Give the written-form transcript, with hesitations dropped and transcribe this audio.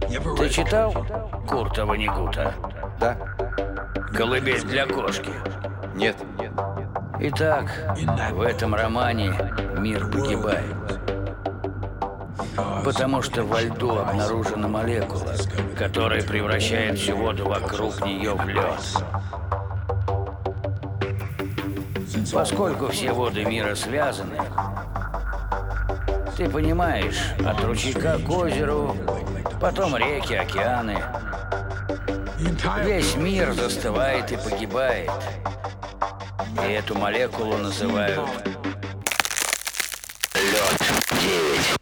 Ты читал Курта Воннегута? Да? «Колыбель для кошки»? Нет. Итак, в этом романе мир погибает. Потому что во льду обнаружена молекула, которая превращает всю воду вокруг нее в лед. Поскольку все воды мира связаны, ты понимаешь, от ручейка к озеру, потом реки, океаны. Весь мир застывает и погибает. И эту молекулу называют Лед-9.